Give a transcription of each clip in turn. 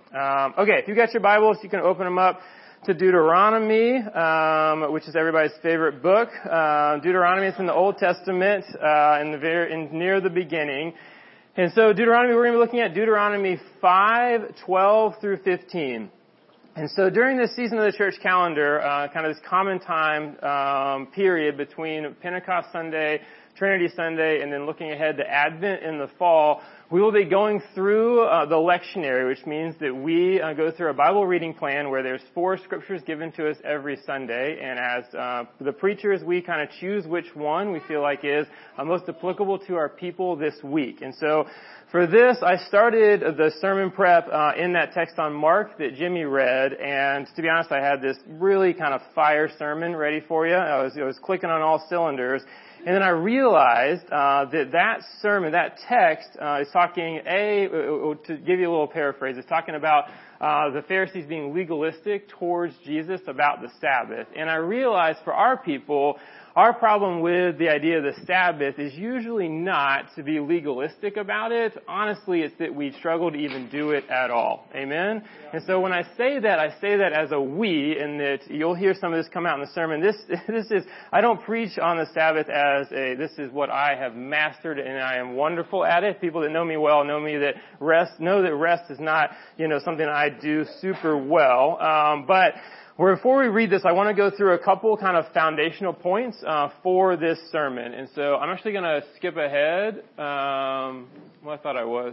Okay, if you got your Bibles, you can open them up to Deuteronomy, which is everybody's favorite book. Deuteronomy is in the Old Testament, near the beginning. And so Deuteronomy, we're going to be looking at Deuteronomy 5:12 through 15. And so during this season of the church calendar, kind of this common time period between Pentecost Sunday, Trinity Sunday, and then looking ahead to Advent in the fall, we will be going through the lectionary, which means that we go through a Bible reading plan where there's 4 scriptures given to us every Sunday. And as the preachers, we kind of choose which one we feel like is most applicable to our people this week. And so for this, I started the sermon prep in that text on Mark that Jimmy read. And to be honest, I had this really kind of fire sermon ready for you. I was clicking on all cylinders. And then I realized that sermon, that text, is talking, to give you a little paraphrase, it's talking about the Pharisees being legalistic towards Jesus about the Sabbath. And I realized for our people, our problem with the idea of the Sabbath is usually not to be legalistic about it. Honestly, it's that we struggle to even do it at all. Amen? Yeah. And so when I say that as a we, and that you'll hear some of this come out in the sermon. This is, I don't preach on the Sabbath as this is what I have mastered and I am wonderful at it. People that know me well know that rest is not, something I do super well. But before we read this, I want to go through a couple kind of foundational points for this sermon. And so I'm actually going to skip ahead. I thought I was.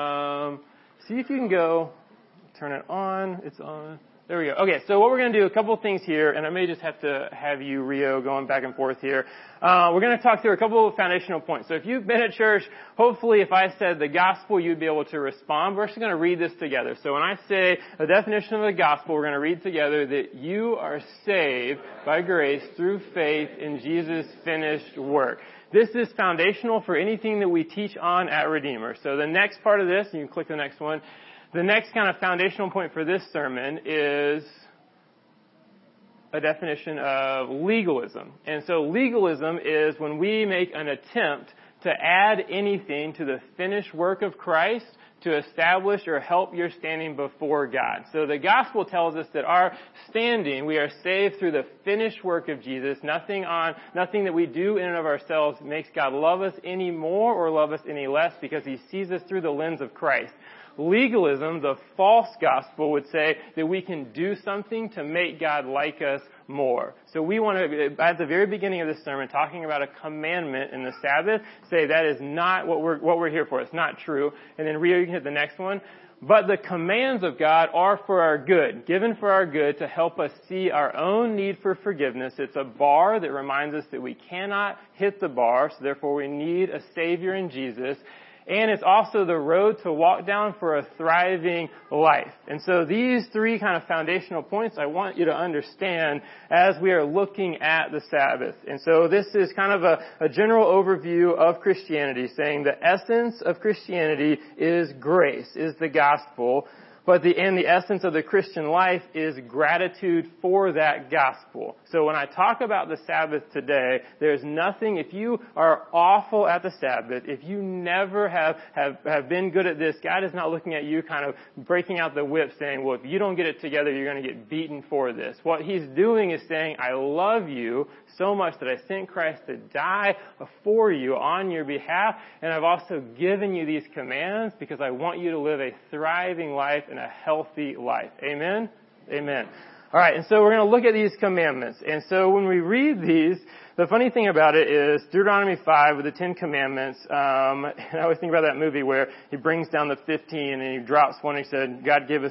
See if you can go turn it on. It's on. There we go. Okay, so what we're going to do, a couple of things here, and I may just have to have you, Rio, going back and forth here. We're going to talk through a couple of foundational points. So if you've been at church, hopefully if I said the gospel, you'd be able to respond. We're actually going to read this together. So when I say the definition of the gospel, we're going to read together that you are saved by grace through faith in Jesus' finished work. This is foundational for anything that we teach on at Redeemer. So the next part of this, you can click the next one. The next kind of foundational point for this sermon is a definition of legalism. And so legalism is when we make an attempt to add anything to the finished work of Christ to establish or help your standing before God. So the gospel tells us that our standing, we are saved through the finished work of Jesus. Nothing that we do in and of ourselves makes God love us any more or love us any less because He sees us through the lens of Christ. Legalism, the false gospel, would say that we can do something to make God like us more. So we want to, at the very beginning of this sermon, talking about a commandment in the Sabbath, say that is not what we're here for. It's not true. And then Rio, you can hit the next one. But the commands of God are for our good, given for our good to help us see our own need for forgiveness. It's a bar that reminds us that we cannot hit the bar, so therefore we need a Savior in Jesus. And it's also the road to walk down for a thriving life. And so these 3 kind of foundational points I want you to understand as we are looking at the Sabbath. And so this is kind of a general overview of Christianity, saying the essence of Christianity is grace, is the gospel. But the essence of the Christian life is gratitude for that gospel. So when I talk about the Sabbath today, there's nothing, if you are awful at the Sabbath, if you never have been good at this, God is not looking at you kind of breaking out the whip saying, well, if you don't get it together, you're going to get beaten for this. What He's doing is saying, I love you so much that I sent Christ to die for you on your behalf, and I've also given you these commands because I want you to live a thriving life and a healthy life. Amen? Amen. All right, and so we're going to look at these commandments. And so when we read these, the funny thing about it is Deuteronomy 5 with the 10 commandments, and I always think about that movie where He brings down the 15 and He drops one and He said, God gave us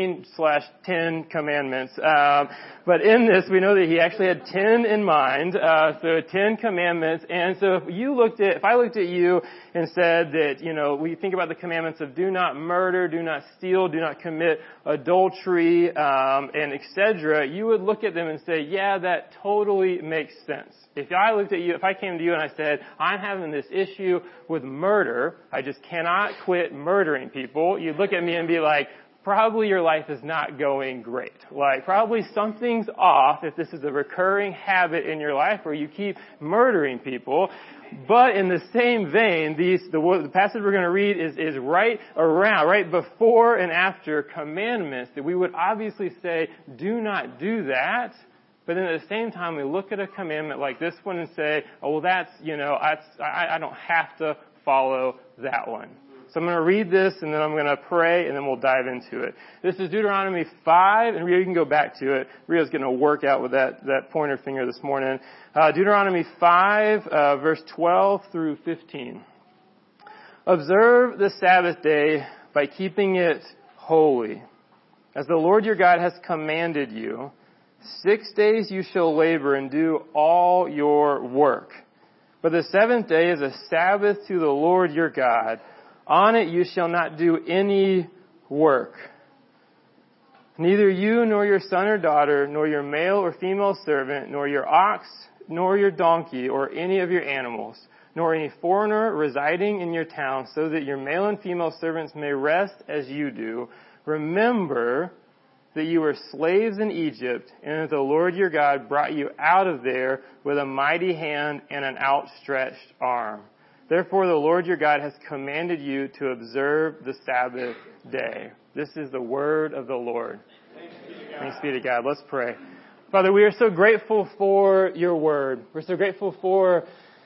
15/10 commandments. But in this, we know that He actually had 10 in mind, so 10 commandments. And so if I looked at you and said that, we think about the commandments of do not murder, do not steal, do not commit adultery, and etc., you would look at them and say, yeah, that totally makes sense. If I came to you and I said, I'm having this issue with murder, I just cannot quit murdering people, you'd look at me and be like, probably your life is not going great. Like, probably something's off if this is a recurring habit in your life where you keep murdering people. But in the same vein, the passage we're going to read is right before and after commandments that we would obviously say, do not do that. But then at the same time, we look at a commandment like this one and say, oh, well, I don't have to follow that one. So I'm going to read this, and then I'm going to pray, and then we'll dive into it. This is Deuteronomy 5, and Rio, you can go back to it. Rio's getting a workout with that pointer finger this morning. Deuteronomy 5, verse 12 through 15. Observe the Sabbath day by keeping it holy, as the Lord your God has commanded you. 6 days you shall labor and do all your work. But the seventh day is a Sabbath to the Lord your God. On it you shall not do any work. Neither you nor your son or daughter, nor your male or female servant, nor your ox, nor your donkey, or any of your animals, nor any foreigner residing in your town, so that your male and female servants may rest as you do. Remember that you were slaves in Egypt, and that the Lord your God brought you out of there with a mighty hand and an outstretched arm. Therefore, the Lord your God has commanded you to observe the Sabbath day. This is the word of the Lord. Thanks be to God. Let's pray. Father, we are so grateful for your word. We're so grateful for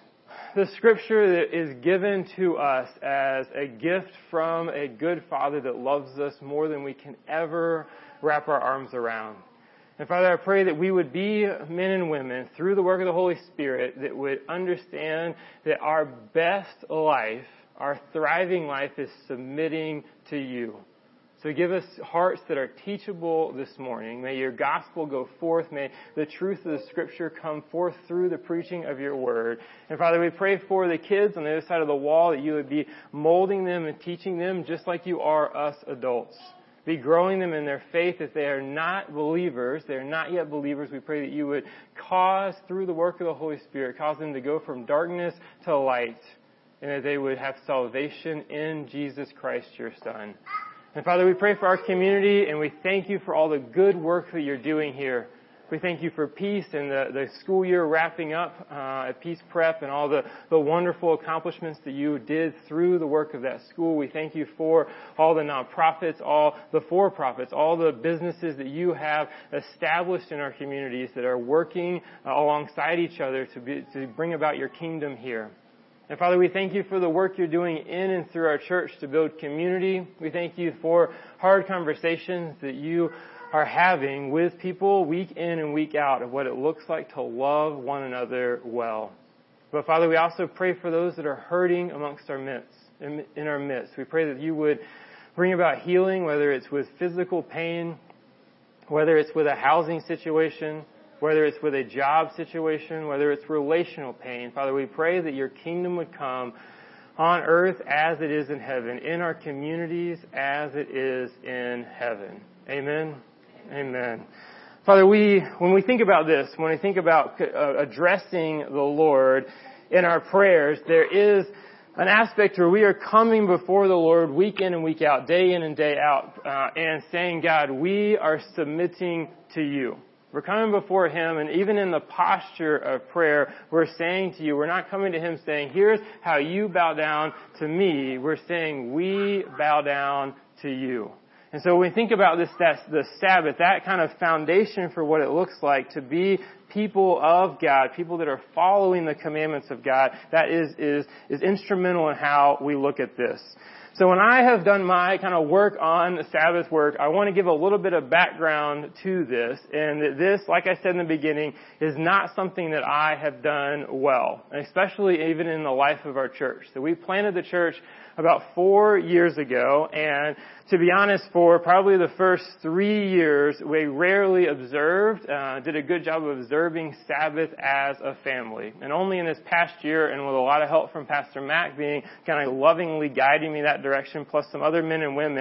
the scripture that is given to us as a gift from a good Father that loves us more than we can ever wrap our arms around. And Father, I pray that we would be men and women through the work of the Holy Spirit that would understand that our best life, our thriving life, is submitting to you. So give us hearts that are teachable this morning. May your gospel go forth. May the truth of the scripture come forth through the preaching of your word. And Father, we pray for the kids on the other side of the wall that you would be molding them and teaching them just like you are us adults. Be growing them in their faith. If they are not believers, they are not yet believers, we pray that you would cause, through the work of the Holy Spirit, cause them to go from darkness to light, and that they would have salvation in Jesus Christ, your Son. And Father, we pray for our community, and we thank you for all the good work that you're doing here. We thank you for Peace and the school year wrapping up at Peace Prep and all the wonderful accomplishments that you did through the work of that school. We thank you for all the nonprofits, all the for-profits, all the businesses that you have established in our communities that are working alongside each other to bring about your kingdom here. And Father, we thank you for the work you're doing in and through our church to build community. We thank you for hard conversations that you are having with people week in and week out of what it looks like to love one another well. But Father, we also pray for those that are hurting amongst our midst, in our midst. We pray that you would bring about healing, whether it's with physical pain, whether it's with a housing situation, whether it's with a job situation, whether it's relational pain. Father, we pray that your kingdom would come on earth as it is in heaven, in our communities as it is in heaven. Amen. Amen. Father, when we think about this, when we think about addressing the Lord in our prayers, there is an aspect where we are coming before the Lord week in and week out, day in and day out, and saying, God, we are submitting to you. We're coming before Him, and even in the posture of prayer, we're saying to you, we're not coming to Him saying, here's how you bow down to me. We're saying, we bow down to you. And so when we think about this, that's the Sabbath, that kind of foundation for what it looks like to be people of God, people that are following the commandments of God, that is instrumental in how we look at this. So when I have done my kind of work on the Sabbath work, I want to give a little bit of background to this, and that this, like I said in the beginning, is not something that I have done well, especially even in the life of our church. So we planted the church about 4 years ago, and to be honest, for probably the first 3 years, we rarely did a good job of observing Sabbath as a family. And only in this past year, and with a lot of help from Pastor Mac being kind of lovingly guiding me that direction, plus some other men and women,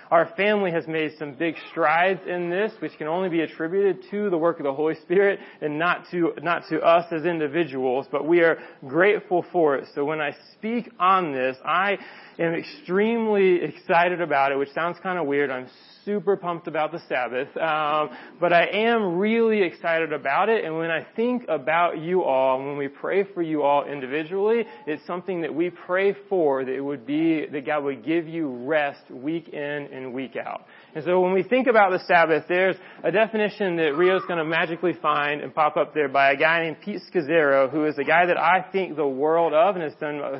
Our family has made some big strides in this, which can only be attributed to the work of the Holy Spirit and not to us as individuals, but we are grateful for it. So when I speak on this, I am extremely excited about it, which sounds kind of weird. I'm super pumped about the Sabbath, but I am really excited about it. And when I think about you all, when we pray for you all individually, it's something that we pray for, that it would be that God would give you rest week in and week out. And so when we think about the Sabbath, there's a definition that Rio's going to magically find and pop up there by a guy named Pete Scazzero, who is a guy that I think the world of and has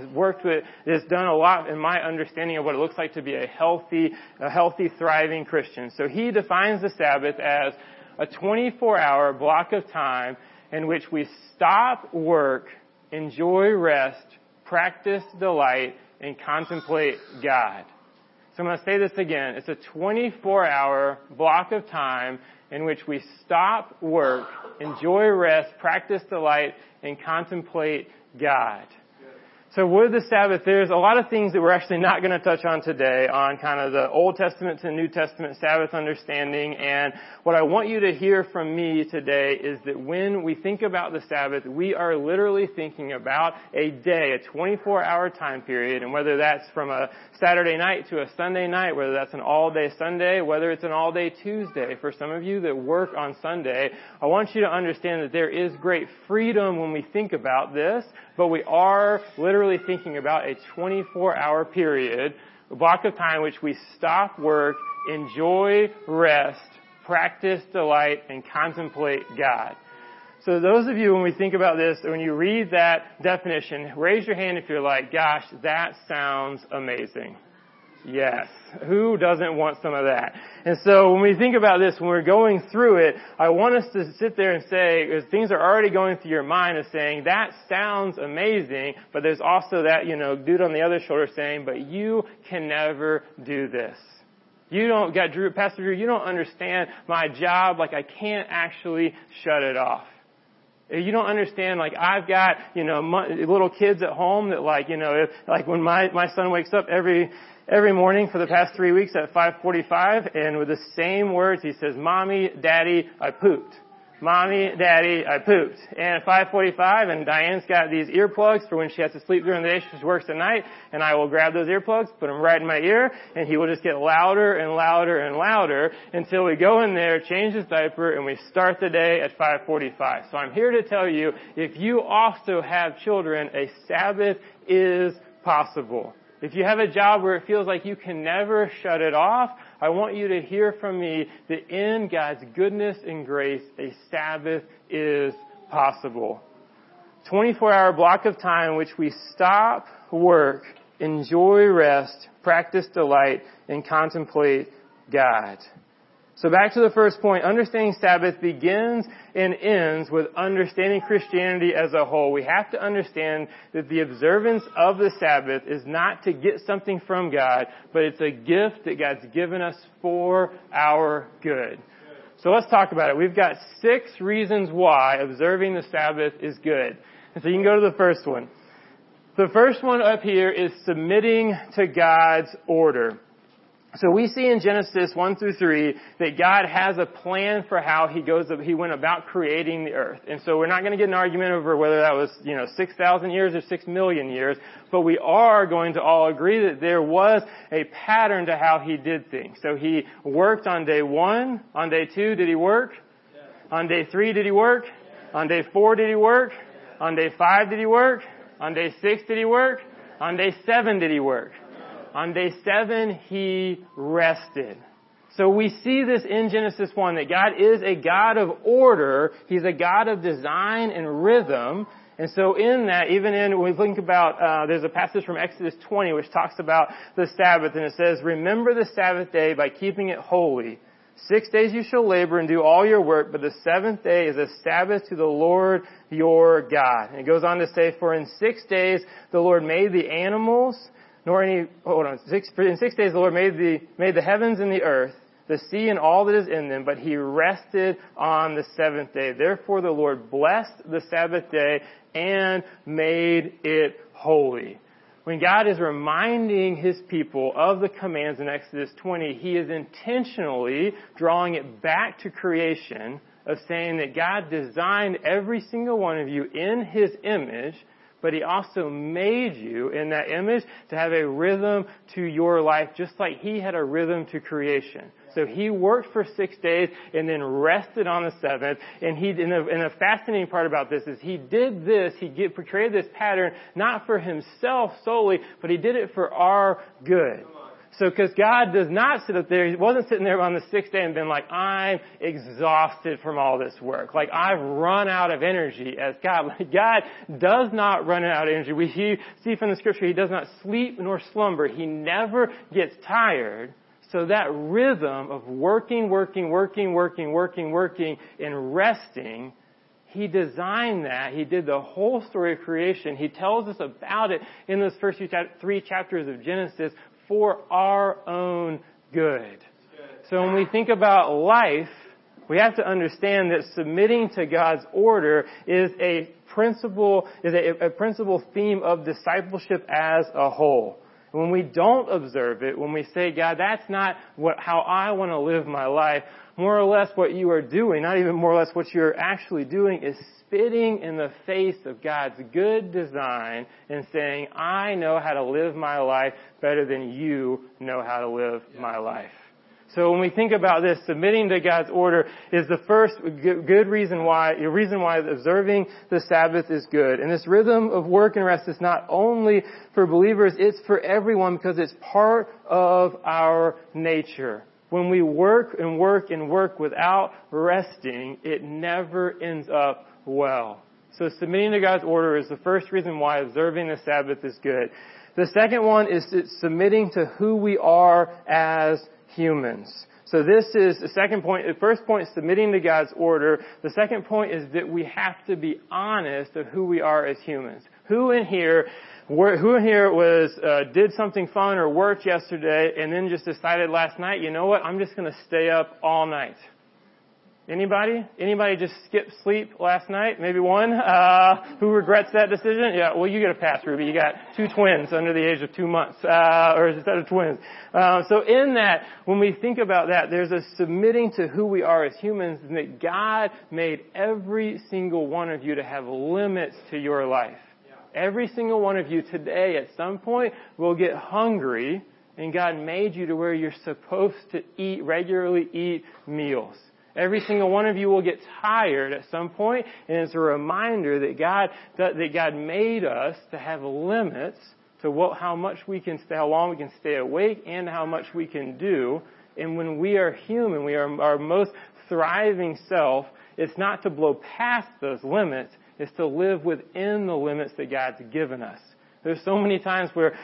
done a lot in my understanding of what it looks like to be a healthy, thriving Christian. So he defines the Sabbath as a 24-hour block of time in which we stop work, enjoy rest, practice delight, and contemplate God. So I'm going to say this again. It's a 24-hour block of time in which we stop work, enjoy rest, practice delight, and contemplate God. So with the Sabbath, there's a lot of things that we're actually not going to touch on today on kind of the Old Testament to New Testament Sabbath understanding. And what I want you to hear from me today is that when we think about the Sabbath, we are literally thinking about a day, a 24-hour time period. And whether that's from a Saturday night to a Sunday night, whether that's an all-day Sunday, whether it's an all-day Tuesday. For some of you that work on Sunday, I want you to understand that there is great freedom when we think about this, but we are literally thinking about a 24-hour period, a block of time in which we stop work, enjoy rest, practice delight, and contemplate God. So those of you, when we think about this, when you read that definition, raise your hand if you're like, gosh, that sounds amazing. Yes. Who doesn't want some of that? And so when we think about this, when we're going through it, I want us to sit there and say, as things are already going through your mind, is saying, that sounds amazing, but there's also that, dude on the other shoulder saying, but you can never do this. Pastor Drew, you don't understand my job, I can't actually shut it off. You don't understand, I've got, little kids at home that when my son wakes up every morning for the past 3 weeks at 5:45, and with the same words, he says, Mommy, Daddy, I pooped. Mommy, Daddy, I pooped. And at 5:45, and Diane's got these earplugs for when she has to sleep during the day, she works at night, and I will grab those earplugs, put them right in my ear, and he will just get louder and louder and louder until we go in there, change his diaper, and we start the day at 5:45. So I'm here to tell you, if you also have children, a Sabbath is possible. If you have a job where it feels like you can never shut it off, I want you to hear from me that in God's goodness and grace, a Sabbath is possible. 24-hour block of time in which we stop work, enjoy rest, practice delight, and contemplate God. So back to the first point, understanding Sabbath begins and ends with understanding Christianity as a whole. We have to understand that the observance of the Sabbath is not to get something from God, but it's a gift that God's given us for our good. So let's talk about it. We've got 6 reasons why observing the Sabbath is good. And so you can go to the first one. The first one up here is submitting to God's order. So we see in Genesis 1 through 3 that God has a plan for how He went about creating the earth. And so we're not going to get an argument over whether that was, 6,000 years or 6 million years, but we are going to all agree that there was a pattern to how He did things. So He worked on day 1. On day 2, did He work? Yes. On day 3, did He work? Yes. On day 4, did He work? Yes. On day 5, did He work? On day 6, did He work? Yes. On day 7, did He work? On day 7, He rested. So we see this in Genesis 1, that God is a God of order. He's a God of design and rhythm. And so in that, when we think about, there's a passage from Exodus 20 which talks about the Sabbath, and it says, remember the Sabbath day by keeping it holy. 6 days you shall labor and do all your work, but the 7th day is a Sabbath to the Lord your God. And it goes on to say, for in 6 days the Lord made the animals, in 6 days the Lord made the heavens and the earth, the sea and all that is in them, but He rested on the 7th day. Therefore the Lord blessed the Sabbath day and made it holy. When God is reminding His people of the commands in Exodus 20, He is intentionally drawing it back to creation of saying that God designed every single one of you in His image, but He also made you in that image to have a rhythm to your life, just like He had a rhythm to creation. So He worked for 6 days and then rested on the seventh. And a fascinating part about this is He did this, He created this pattern not for Himself solely, but He did it for our good. So, because God does not sit up there, He wasn't sitting there on the sixth day and been like, I'm exhausted from all this work. Like, I've run out of energy as God. Like, God does not run out of energy. We see from the scripture, He does not sleep nor slumber. He never gets tired. So that rhythm of working, and resting, He designed that. He did the whole story of creation. He tells us about it in those first 3 chapters of Genesis for our own good. So when we think about life, we have to understand that submitting to God's order is a principal theme of discipleship as a whole. When we don't observe it, when we say, God, that's not how I want to live my life, more or less what you are doing, not even more or less what you're actually doing, is spitting in the face of God's good design and saying, I know how to live my life better than you know how to live my life. So when we think about this, submitting to God's order is the first good reason why observing the Sabbath is good. And this rhythm of work and rest is not only for believers, it's for everyone because it's part of our nature. When we work without resting, it never ends up well. So submitting to God's order is the first reason why observing the Sabbath is good. The second one is submitting to who we are as humans. So this is the second point. The first point is submitting to God's order. The second point is that we have to be honest of who we are as humans. Who in here did something fun or worked yesterday and then just decided last night, you know what, I'm just going to stay up all night? Anybody? Anybody just skip sleep last night? Maybe one? Who regrets that decision? Yeah, well, you get a pass, Ruby. You got 2 twins under the age of 2 months, or instead of twins. So in that, when we think about that, there's a submitting to who we are as humans, and that God made every single one of you to have limits to your life. Every single one of you today at some point will get hungry, and God made you to where you're supposed to regularly eat meals. Every single one of you will get tired at some point, and it's a reminder that God made us to have limits to how long we can stay awake, and how much we can do. And when we are human, we are our most thriving self. It's not to blow past those limits; it's to live within the limits that God's given us. There's so many times where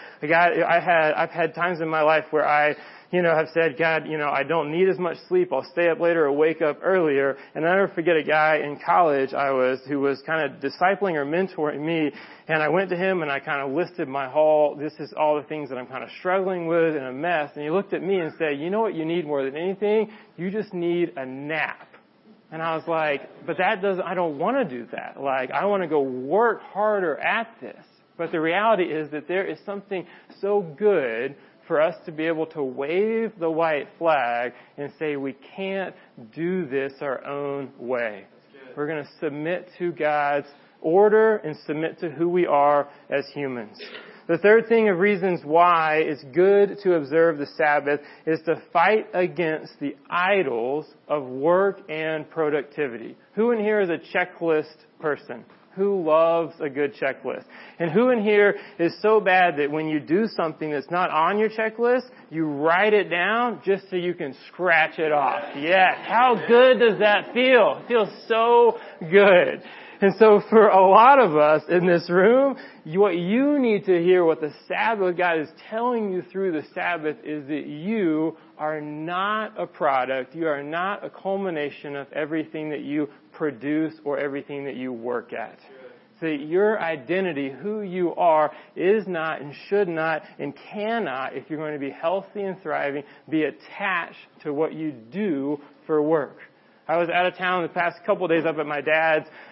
I've had times in my life where I have said, God, I don't need as much sleep. I'll stay up later or wake up earlier. And I never forget a guy in college who was kind of discipling or mentoring me. And I went to him and I kind of listed this is all the things that I'm kind of struggling with and a mess. And he looked at me and said, you know what you need more than anything? You just need a nap. And I was like, but I don't want to do that. Like, I want to go work harder at this. But the reality is that there is something so good for us to be able to wave the white flag and say we can't do this our own way. We're going to submit to God's order and submit to who we are as humans. The third thing of reasons why it's good to observe the Sabbath is to fight against the idols of work and productivity. Who in here is a checklist person? Who loves a good checklist? And who in here is so bad that when you do something that's not on your checklist, you write it down just so you can scratch it off? Yes. How good does that feel? It feels so good. And so for a lot of us in this room, what you need to hear, what the Sabbath, God is telling you through the Sabbath, is that you are not a product. You are not a culmination of everything that you produce or everything that you work at. So that your identity, who you are, is not and should not and cannot, if you're going to be healthy and thriving, be attached to what you do for work. I was out of town the past couple of days up at my dad's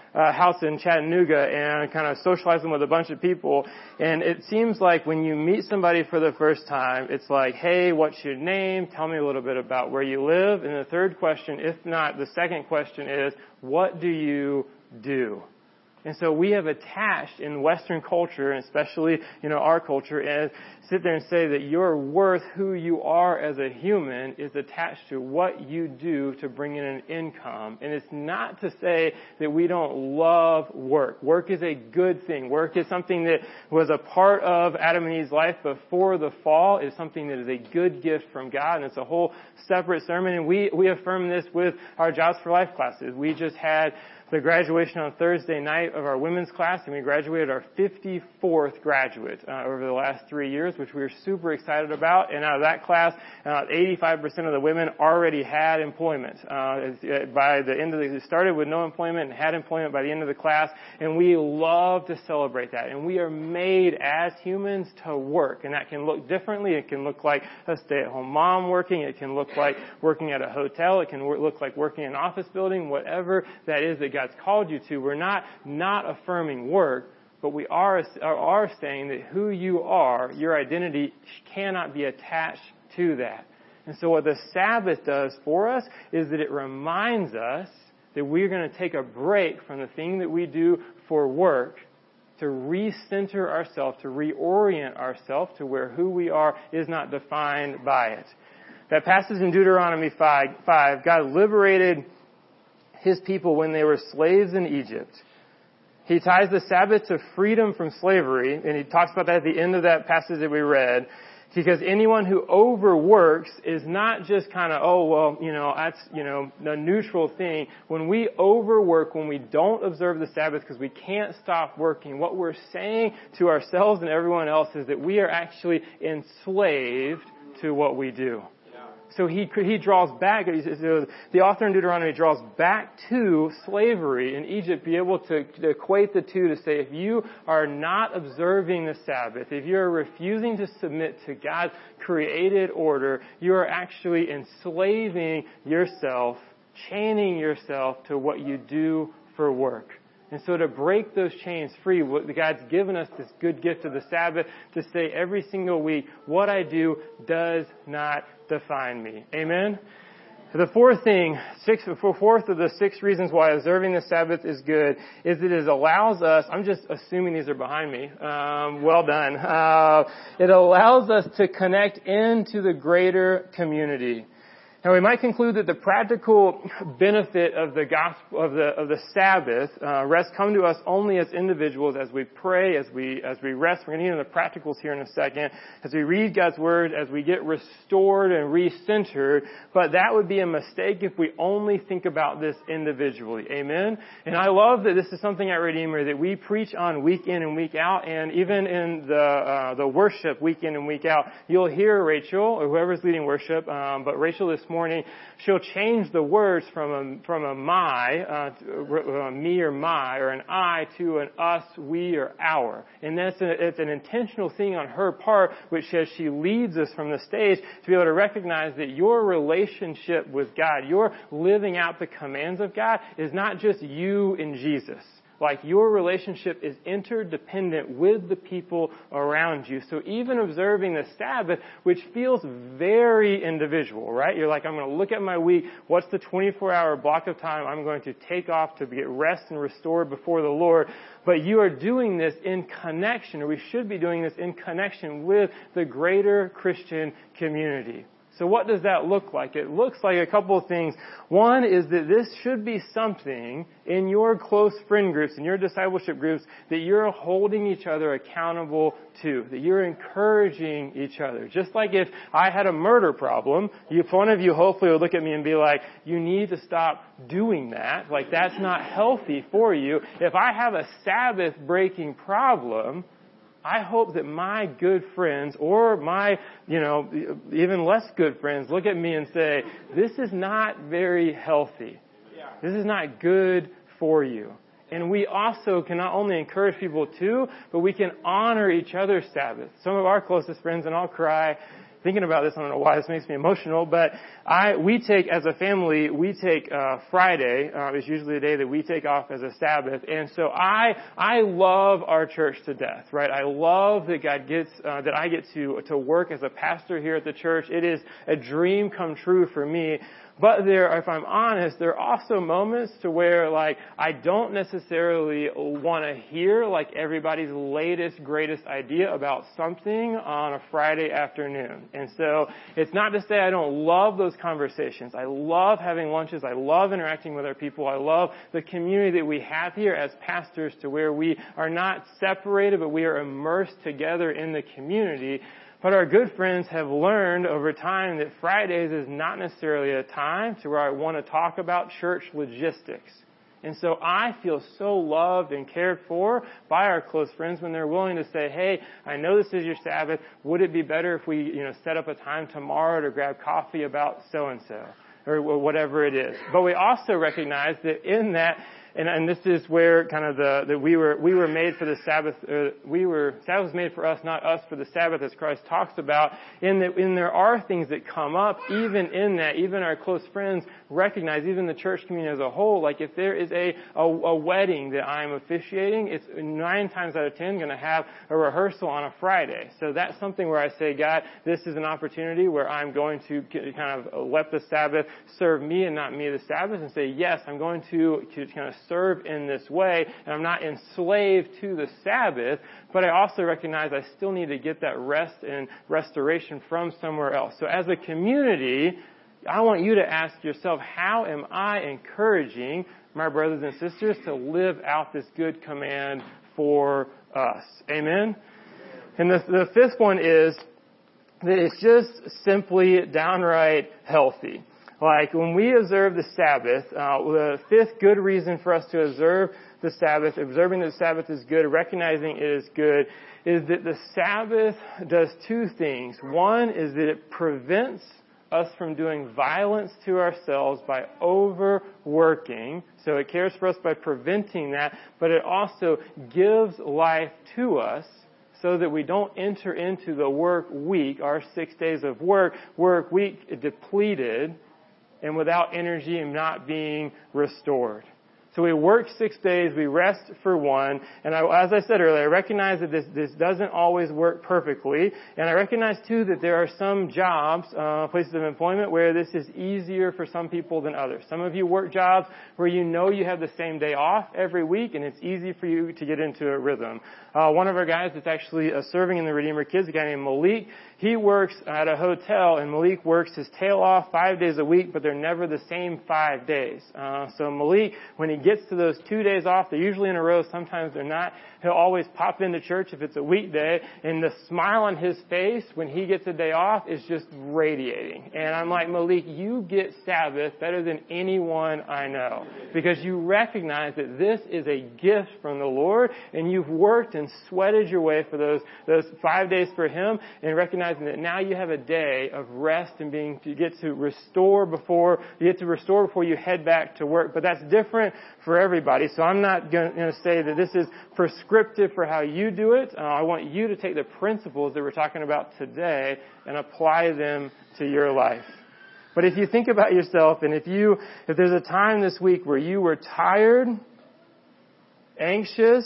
house in Chattanooga and kind of socializing with a bunch of people. And it seems like when you meet somebody for the first time, it's like, hey, what's your name? Tell me a little bit about where you live. And the third question, if not, the second question is, what do you do? And so we have attached in Western culture, and especially, our culture, and sit there and say that your worth, who you are as a human, is attached to what you do to bring in an income. And it's not to say that we don't love work. Work is a good thing. Work is something that was a part of Adam and Eve's life before the fall. It's something that is a good gift from God, and it's a whole separate sermon. And we affirm this with our Jobs for Life classes. We just had the graduation on Thursday night of our women's class, and we graduated our 54th graduate over the last 3 years, which we were super excited about. And out of that class, 85% of the women already had employment. By the end of it started with no employment and had employment by the end of the class, and we love to celebrate that. And we are made as humans to work, and that can look differently. It can look like a stay-at-home mom working. It can look like working at a hotel. It can look like working in an office building, whatever that is that God's called you to. We're not affirming work, but we are saying that who you are, your identity cannot be attached to that. And so what the Sabbath does for us is that it reminds us that we're going to take a break from the thing that we do for work to recenter ourselves, to reorient ourselves to where who we are is not defined by it. That passage in Deuteronomy 5, God liberated His people when they were slaves in Egypt. He ties the Sabbath to freedom from slavery, and he talks about that at the end of that passage that we read, because anyone who overworks is not just kind of, that's, a neutral thing. When we overwork, when we don't observe the Sabbath because we can't stop working, what we're saying to ourselves and everyone else is that we are actually enslaved to what we do. So he draws back, the author in Deuteronomy draws back to slavery in Egypt, be able to equate the two to say, if you are not observing the Sabbath, if you're refusing to submit to God's created order, you are actually enslaving yourself, chaining yourself to what you do for work. And so to break those chains free, God's given us this good gift of the Sabbath to say every single week, what I do does not define me. Amen? The fourth of the 6 reasons why observing the Sabbath is good is that it allows us, I'm just assuming these are behind me, well done. It allows us to connect into the greater community. Now we might conclude that the practical benefit of the gospel of the Sabbath come to us only as individuals as we pray, as we rest. We're going to get into the practicals here in a second. As we read God's word, as we get restored and recentered. But that would be a mistake if we only think about this individually. Amen. And I love that this is something at Redeemer that we preach on week in and week out, and even in the worship week in and week out, you'll hear Rachel or whoever's leading worship, but Rachel this morning, she'll change the words from a my, me or my, or an I to an us, we, or our. And it's an intentional thing on her part, which as she leads us from the stage to be able to recognize that your relationship with God, your living out the commands of God, is not just you and Jesus. Like your relationship is interdependent with the people around you. So even observing the Sabbath, which feels very individual, right? You're like, I'm going to look at my week. What's the 24-hour block of time I'm going to take off to get rest and restored before the Lord? But you are doing this in connection, or we should be doing this in connection with the greater Christian community. So what does that look like? It looks like a couple of things. One is that this should be something in your close friend groups, in your discipleship groups, that you're holding each other accountable to, that you're encouraging each other. Just like if I had a murder problem, one of you hopefully would look at me and be like, you need to stop doing that. Like that's not healthy for you. If I have a Sabbath breaking problem, I hope that my good friends or my, even less good friends look at me and say, this is not very healthy. This is not good for you. And we also can not only encourage people too, but we can honor each other's Sabbath. Some of our closest friends, and I'll cry, thinking about this. I don't know why this makes me emotional, but we take, as a family, Friday, is usually the day that we take off as a Sabbath. And so I love our church to death, right? I love that that I get to work as a pastor here at the church. It is a dream come true for me. But if I'm honest, there are also moments to where, like, I don't necessarily want to hear, like, everybody's latest, greatest idea about something on a Friday afternoon. And so, it's not to say I don't love those conversations. I love having lunches. I love interacting with our people. I love the community that we have here as pastors, to where we are not separated, but we are immersed together in the community. But our good friends have learned over time that Fridays is not necessarily a time to where I want to talk about church logistics. And so I feel so loved and cared for by our close friends when they're willing to say, hey, I know this is your Sabbath. Would it be better if we, set up a time tomorrow to grab coffee about so-and-so or whatever it is? But we also recognize that in that, and this is where kind of that we were made for the Sabbath. Sabbath was made for us, not us for the Sabbath, as Christ talks about. In there are things that come up, even in that, even our close friends recognize, even the church community as a whole. Like if there is a wedding that I'm officiating, it's 9 times out of 10 going to have a rehearsal on a Friday. So that's something where I say, God, this is an opportunity where I'm going to kind of let the Sabbath serve me and not me the Sabbath, and say, yes, I'm going to kind of serve in this way, and I'm not enslaved to the Sabbath, but I also recognize I still need to get that rest and restoration from somewhere else. So as a community, I want you to ask yourself, how am I encouraging my brothers and sisters to live out this good command for us? Amen? And the fifth one is that it's just simply downright healthy. Like when we observe the Sabbath, the fifth good reason for us to observe the Sabbath, observing that the Sabbath is good, recognizing it is good, is that the Sabbath does 2 things. One is that it prevents us from doing violence to ourselves by overworking. So it cares for us by preventing that, but it also gives life to us so that we don't enter into the work week, our 6 days of work week depleted and without energy and not being restored. So we work 6 days, we rest for 1, and as I said earlier, I recognize that this doesn't always work perfectly, and I recognize too that there are some jobs, places of employment, where this is easier for some people than others. Some of you work jobs where you know you have the same day off every week, and it's easy for you to get into a rhythm. One of our guys that's actually serving in the Redeemer Kids, a guy named Malik, he works at a hotel, and Malik works his tail off 5 days a week, but they're never the same 5 days. So Malik, when he gets to those 2 days off, they're usually in a row, sometimes they're not. He'll always pop into church if it's a weekday, and the smile on his face when he gets a day off is just radiating. And I'm like, Malik, you get Sabbath better than anyone I know, because you recognize that this is a gift from the Lord, and you've worked and sweated your way for those 5 days for Him, and recognizing that now you have a day of rest and you get to restore before you head back to work. But that's different for everybody. So I'm not going to say that this is prescriptive for how you do it. I want you to take the principles that we're talking about today and apply them to your life. But if you think about yourself, and if there's a time this week where you were tired, anxious,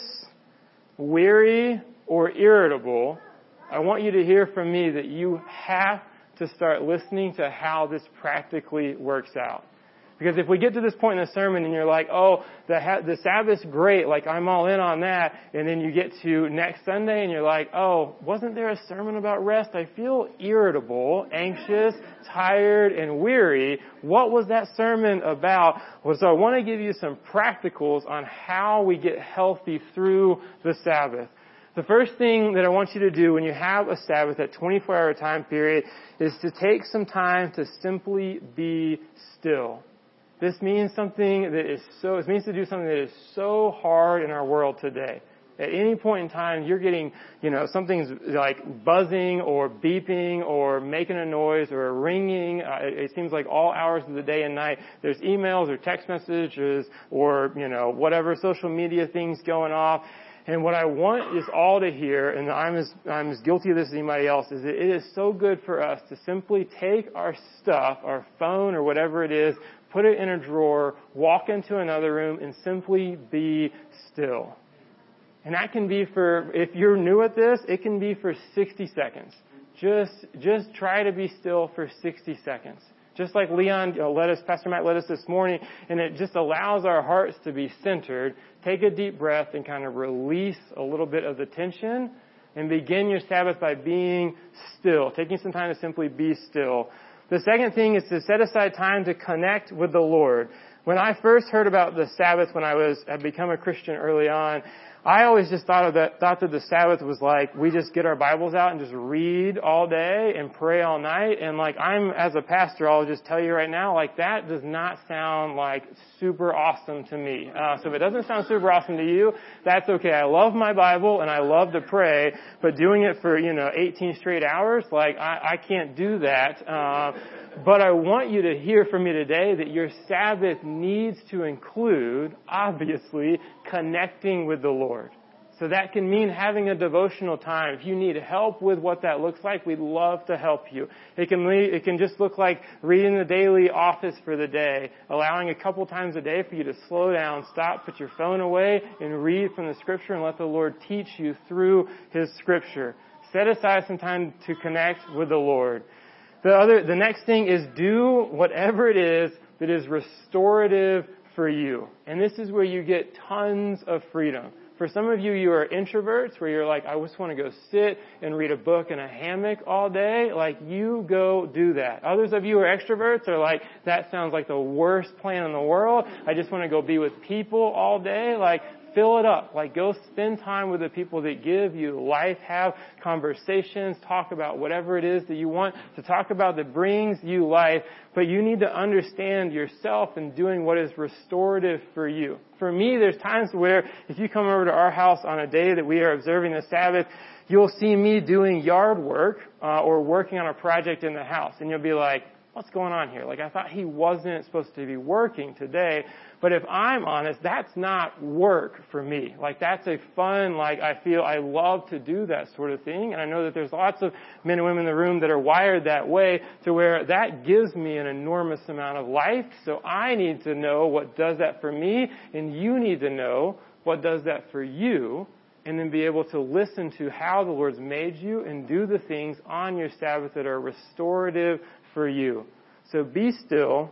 weary, or irritable, I want you to hear from me that you have to start listening to how this practically works out. Because if we get to this point in the sermon and you're like, oh, the Sabbath's great, like I'm all in on that, and then you get to next Sunday and you're like, oh, wasn't there a sermon about rest? I feel irritable, anxious, tired, and weary. What was that sermon about? Well, so I want to give you some practicals on how we get healthy through the Sabbath. The first thing that I want you to do when you have a Sabbath, that 24-hour time period, is to take some time to simply be still. This means it means to do something that is so hard in our world today. At any point in time, you're getting, something's like buzzing or beeping or making a noise or ringing. It seems like all hours of the day and night, there's emails or text messages or, whatever social media things going off. And what I want is all to hear, and I'm as guilty of this as anybody else, is that it is so good for us to simply take our stuff, our phone or whatever it is, put it in a drawer, walk into another room, and simply be still. And that can be for, if you're new at this, it can be for 60 seconds. Just try to be still for 60 seconds. Just like Leon Pastor Matt led us this morning, and it just allows our hearts to be centered. Take a deep breath and kind of release a little bit of the tension and begin your Sabbath by being still, taking some time to simply be still. The second thing is to set aside time to connect with the Lord. When I first heard about the Sabbath when I had become a Christian early on, I always just thought that the Sabbath was like we just get our Bibles out and just read all day and pray all night. And like as a pastor, I'll just tell you right now, like that does not sound like super awesome to me. So if it doesn't sound super awesome to you, that's okay. I love my Bible and I love to pray, but doing it for 18 straight hours, like I can't do that. But I want you to hear from me today that your Sabbath needs to include, obviously, connecting with the Lord. So that can mean having a devotional time. If you need help with what that looks like, we'd love to help you. It can just look like reading the daily office for the day, allowing a couple times a day for you to slow down, stop, put your phone away, and read from the Scripture and let the Lord teach you through His Scripture. Set aside some time to connect with the Lord. The next thing is do whatever it is that is restorative for you. And this is where you get tons of freedom. For some of you are introverts where you're like, I just want to go sit and read a book in a hammock all day. Like, you go do that. Others of you are extroverts are like, that sounds like the worst plan in the world. I just want to go be with people all day. Like, fill it up. Like, go spend time with the people that give you life. Have conversations. Talk about whatever it is that you want to talk about that brings you life. But you need to understand yourself and doing what is restorative for you. For me, there's times where if you come over to our house on a day that we are observing the Sabbath, you'll see me doing yard work or working on a project in the house. And you'll be like, what's going on here? Like, I thought he wasn't supposed to be working today. But if I'm honest, that's not work for me. Like, that's a fun, like, I feel I love to do that sort of thing. And I know that there's lots of men and women in the room that are wired that way to where that gives me an enormous amount of life. So I need to know what does that for me, and you need to know what does that for you, and then be able to listen to how the Lord's made you and do the things on your Sabbath that are restorative for you. So be still.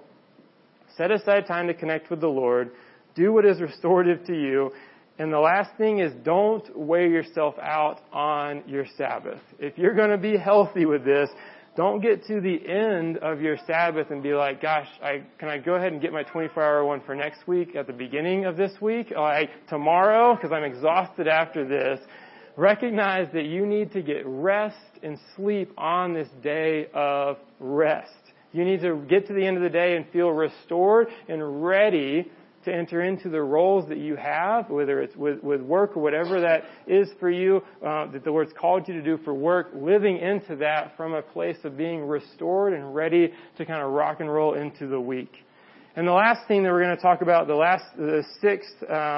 Set aside time to connect with the Lord. Do what is restorative to you. And the last thing is, don't wear yourself out on your Sabbath. If you're going to be healthy with this, don't get to the end of your Sabbath and be like, gosh, can I go ahead and get my 24-hour one for next week at the beginning of this week? Tomorrow, because I'm exhausted after this. Recognize that you need to get rest and sleep on this day of rest. You need to get to the end of the day and feel restored and ready to enter into the roles that you have, whether it's with work or whatever that is for you, that the Lord's called you to do for work, living into that from a place of being restored and ready to kind of rock and roll into the week. And the last thing that we're going to talk about, the sixth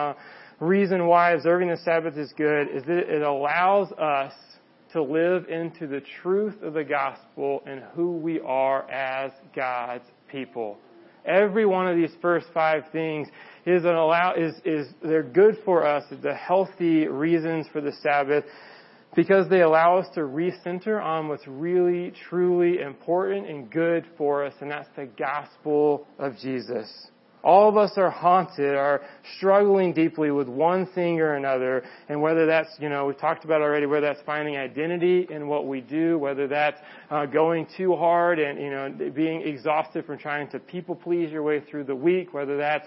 reason why observing the Sabbath is good, is that it allows us to live into the truth of the gospel and who we are as God's people. Every one of these first 5 things they're good for us, the healthy reasons for the Sabbath, because they allow us to recenter on what's really, truly important and good for us, and that's the gospel of Jesus. All of us are haunted, are struggling deeply with one thing or another. And whether that's, we've talked about already, whether that's finding identity in what we do, whether that's going too hard and, being exhausted from trying to people please your way through the week, whether that's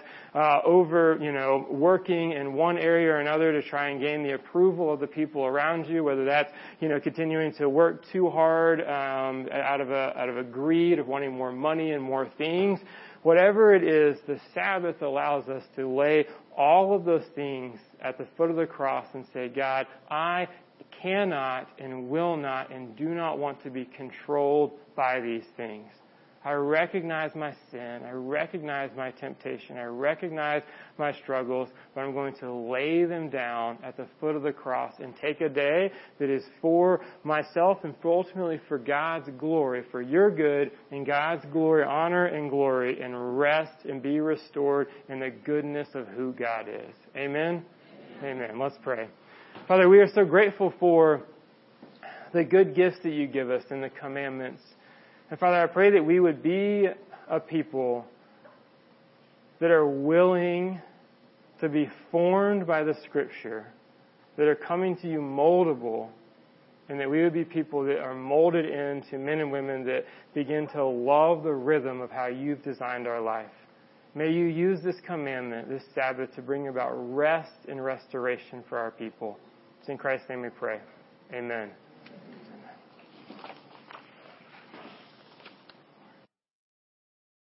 working in one area or another to try and gain the approval of the people around you, whether that's, continuing to work too hard out of a greed of wanting more money and more things. Whatever it is, the Sabbath allows us to lay all of those things at the foot of the cross and say, God, I cannot and will not and do not want to be controlled by these things. I recognize my sin. I recognize my temptation. I recognize my struggles, but I'm going to lay them down at the foot of the cross and take a day that is for myself and ultimately for God's glory, for your good and God's glory, honor and glory, and rest and be restored in the goodness of who God is. Amen? Amen. Let's pray. Father, we are so grateful for the good gifts that you give us and the commandments. And Father, I pray that we would be a people that are willing to be formed by the Scripture, that are coming to you moldable, and that we would be people that are molded into men and women that begin to love the rhythm of how you've designed our life. May you use this commandment, this Sabbath, to bring about rest and restoration for our people. It's in Christ's name we pray. Amen.